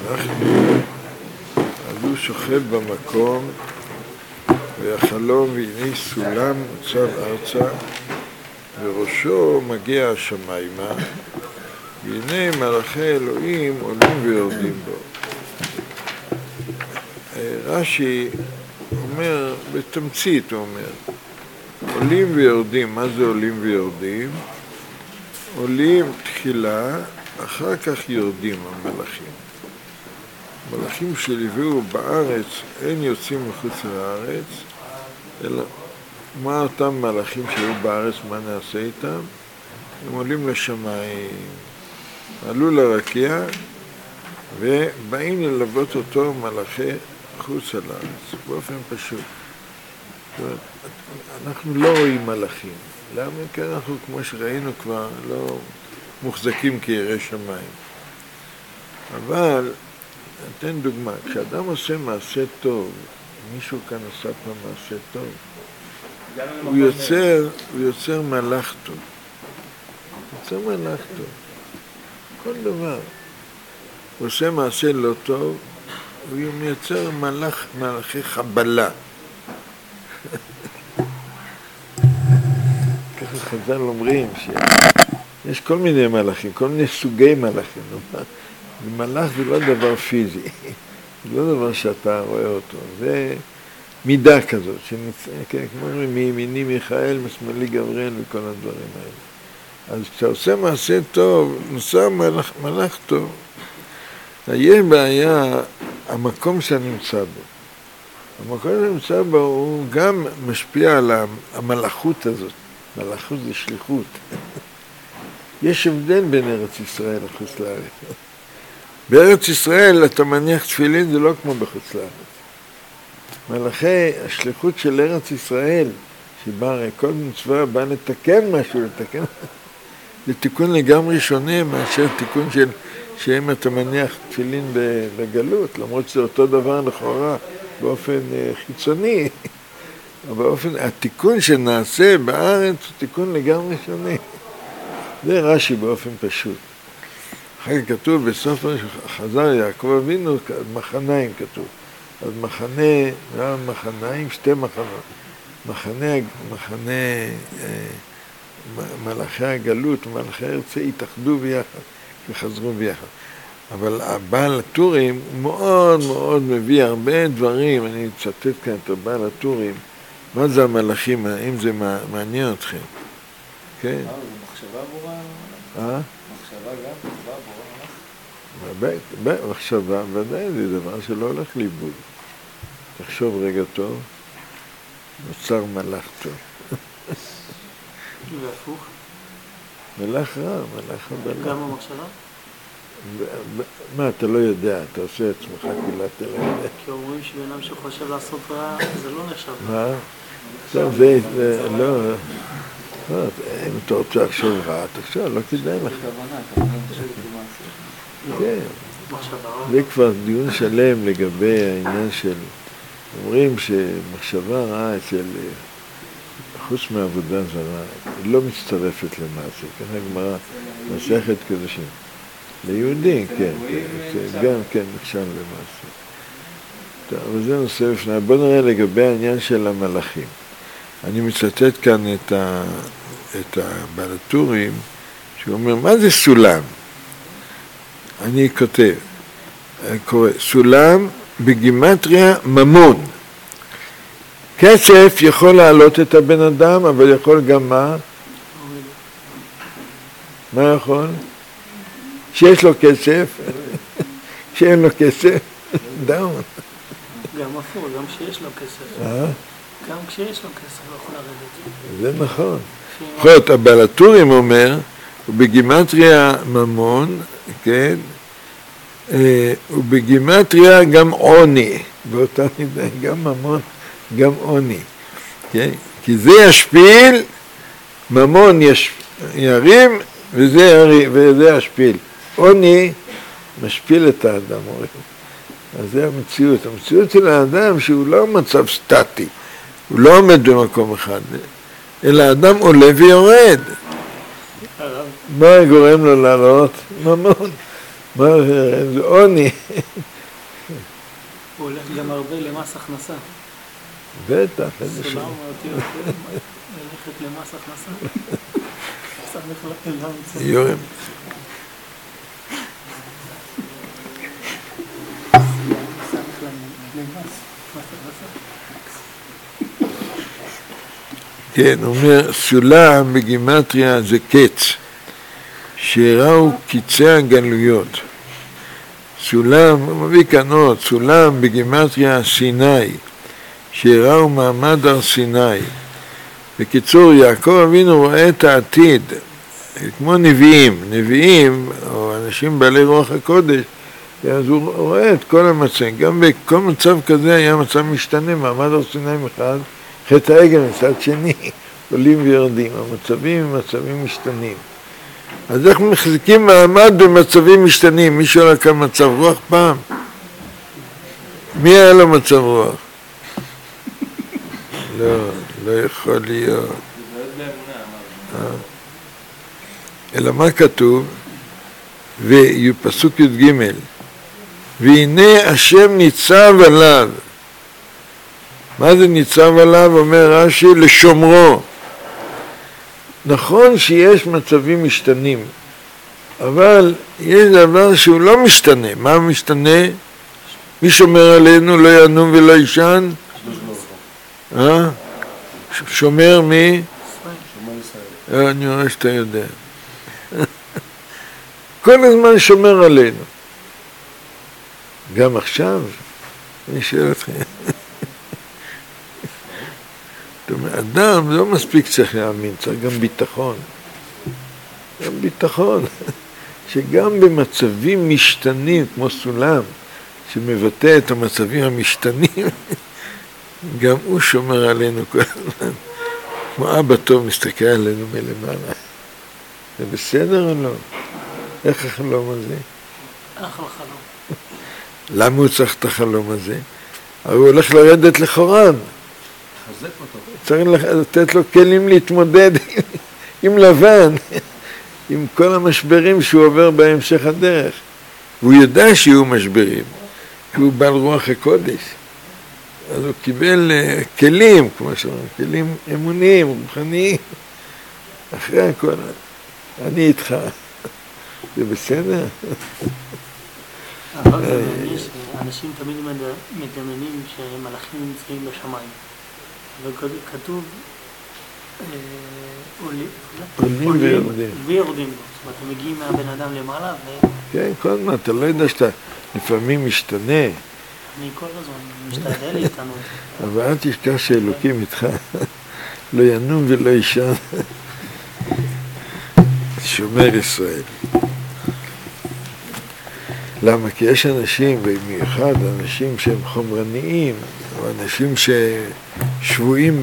אז הוא שוכב במקום, והחלום והנה סולם מוצב ארצה, וראשו מגיע השמיימה, והנה מלאכי אלוהים עולים ויורדים בו. רש"י אומר, בתמצית הוא אומר, עולים ויורדים. מה זה עולים ויורדים? עולים תחילה, אחר כך יורדים המלאכים. מלאכים שליוו בארץ אין יוצאים מחוץ לארץ, אלא מה אותם מלאכים שהיו בארץ, מה נעשה איתם? הם עולים לשמיים, עלו לרקיע, ובאים ללוות אותו מלאכי חוץ על הארץ, באופן פשוט. זאת אומרת, אנחנו לא רואים מלאכים. למה? כי אנחנו, כמו שראינו כבר, לא מוחזקים כיראי שמיים. אבל, אתן דוגמה, כשאדם עושה מעשה טוב, מישהו כאן עשה פה מעשה טוב, הוא יוצר מלאך טוב. יוצר מלאך טוב. כל דבר. הוא עושה מעשה לא טוב, הוא מייצר מלאכי חבלה. ככה חז"ל אומרים שיש כל מיני מלאכים, כל מיני סוגי מלאכים. מלאך זה לא דבר פיזי, זה לא דבר שאתה רואה אותו, זה מידה כזאת, כמו אומרים, מימיני מיכאל, משמאלי גבריאל וכל הדברים האלה. אז כשאתה עושה מעשה טוב, נוסע מלאך טוב, תהיה בעיה המקום שנמצא בו. המקום שנמצא בו הוא גם משפיע על המלאכות הזאת. מלאכות זה שליחות. יש הבדל בין ארץ ישראל לחוץ לארץ. בארץ ישראל אתה מניח תפילין, זה לא כמו בחוץ לארץ. מלאכי השליחות של ארץ ישראל, שבה הרי כל מצווה בא לתקן משהו, זה תיקון לגמרי שונה מאשר תיקון של שאם אתה מניח תפילין בגלות, למרות שזה אותו דבר לכאורה באופן חיצוני, אבל התיקון שנעשה בארץ הוא תיקון לגמרי שונה. זה רש"י באופן פשוט. אחר כך כתוב בסוף חז"ל יעקב אבינו, מחניים כתוב. אז מחניים, שתי מחנות. מחנה מלאכי הגלות ומלאכי ארץ התאחדו ביחד וחזרו ביחד. אבל הבעל הטורים מאוד מאוד מביא הרבה דברים, אני אצטט כאן את הבעל הטורים, מה זה המלאכים, האם זה מעניין אתכם? כן? זה מחשבה עבורה? מחשבה גם? מחשבה, ודאי זה דבר שלא הולך לאיבוד. תחשוב רגע טוב, נוצר מלאך טוב. והפוך? מלאך רע, מלאך הבלה. גם המחשבה? מה, אתה לא יודע, אתה עושה עצמך כאילו אתה לא יודע. כי אומרים שבינם שחושב לעשות רע, זה לא נחשב. מה? טוב, זה לא... אם אתה רוצה לחשוב רע, תחשוב, לא כדאי לך. כן, זה כבר דיון שלם לגבי העניין של... אומרים שמחשבה רעה אצל... חוץ מעבודה זרה, היא לא מצטרפת למעשה, ככה הגמרא מסכת קדושים. ליהודים, כן, גם כן נחשב למעשה. טוב, אבל זה נושא בפני. בואו נראה לגבי העניין של המלאכים. אני מצטט כאן את הבעל הטורים, שהוא אומר, מה זה סולם? אני כותב, קורא, סולם בגימטריה ממון. כסף יכול להעלות את הבן אדם, אבל יכול גם מה? מה יכול? שיש לו כסף, שאין לו כסף, דאון. גם הפוך, גם כשיש לו כסף. גם כשיש לו כסף לא יכול לרדת. זה נכון. יכול להיות, הבעל הטורים אומר, ובגימטריה ממון, כן, ובגימטריה גם עוני, באותה מידה, גם ממון, גם עוני, כן? כי זה ישפיל, ממון ירים, וזה ישפיל. עוני משפיל את האדם, אומרים. אז זה המציאות. המציאות של האדם שהוא לא מצב סטטי, הוא לא עומד במקום אחד, אלא האדם עולה ויורד. מה גורם לו לעלות? ממון. מה זה עוני, גם הרבה למס הכנסה. בטח, איזה סולם שם. אותי ללכת למס הכנסה. צריך להמצא. יורם. צריך למס הכנסה. כן, הוא אומר, סולם בגימטריה זה קץ, שראו קיצי הגלויות. סולם, הוא מביא כאן עוד, סולם בגימטריה סיני, שראו מעמד הר סיני. בקיצור, יעקב אבינו רואה את העתיד, כמו נביאים, נביאים, או אנשים בעלי רוח הקודש, אז הוא רואה את כל המצב, גם בכל מצב כזה היה מצב משתנה, מעמד הר סיני מחד, חטא העגל מצד שני, עולים ויורדים, המצבים הם מצבים משתנים. אז איך מחזיקים מעמד במצבים משתנים? מי שואל כאן מצב רוח פעם? מי היה לו מצב רוח? לא יכול להיות. אלא מה כתוב? ופסוק י"ג, והנה השם ניצב עליו. מה זה ניצב עליו? אומר רש"י, לשומרו. נכון שיש מצבים משתנים, אבל יש דבר שהוא לא משתנה. מה משתנה? מי שומר עלינו לא ינום ולא יישן? שומר מי? אני רואה שאתה יודע. כל הזמן שומר עלינו. גם עכשיו, אני שואל אתכם. אדם לא מספיק צריך להאמין, צריך גם ביטחון. גם ביטחון. שגם במצבים משתנים, כמו סולם, שמבטא את המצבים המשתנים, גם הוא שומר עלינו כל הזמן. כמו אבא טוב מסתכל עלינו מלמעלה. זה בסדר או לא? איך החלום הזה? אחלה חלום. למה הוא צריך את החלום הזה? הרי הוא הולך לרדת לחורן. חזק אותו. צריך לתת לו כלים להתמודד עם לבן, עם כל המשברים שהוא עובר בהמשך הדרך. והוא יודע שיהיו משברים, כי הוא בעל רוח הקודש. אז הוא קיבל כלים, כמו שאומרים, כלים אמוניים, רוחניים. אחרי הכל, אני איתך. זה בסדר? אבל זה מעניין שאנשים תמיד מדמיינים שמלאכים נמצאים בשמיים. וכתוב עולים ויורדים. ויורדים. זאת אומרת, הם מגיעים מהבן אדם למעלה כן, כל הזמן, אתה לא יודע שאתה לפעמים משתנה. אני כל הזמן משתדל איתנו. אבל אל תשכח שאלוקים איתך. לא ינום ולא יישן. שומר ישראל. למה? כי יש אנשים, במיוחד אנשים שהם חומרניים, או אנשים ששבועים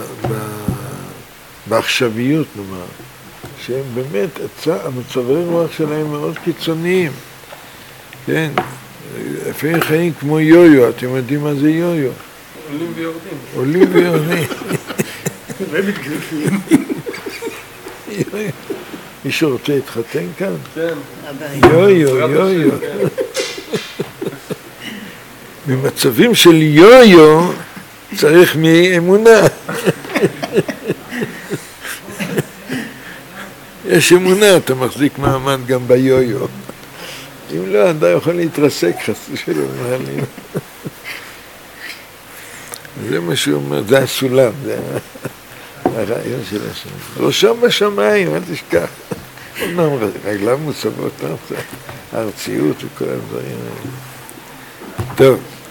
בעכשוויות, נאמר, שהם באמת, המצבי רוח שלהם מאוד קיצוניים. כן, לפעמים חיים כמו יו-יו, אתם יודעים מה זה יו-יו? עולים ויורדים. עולים ויורדים. ומתגלגלים. מישהו רוצה להתחתן כאן? כן. יו-יו. במצבים של יו-יו צריך מאמונה. יש אמונה, אתה מחזיק מעמד גם ביו-יו. אם לא, אתה יכול להתרסק חס ושלום מעלים. זה מה שהוא אומר, זה הסולם, זה הרעיון של השם. ראשם בשמיים, אל תשכח. אומנם רגליו מוצבות, הארציות וכל הדברים האלה. טוב.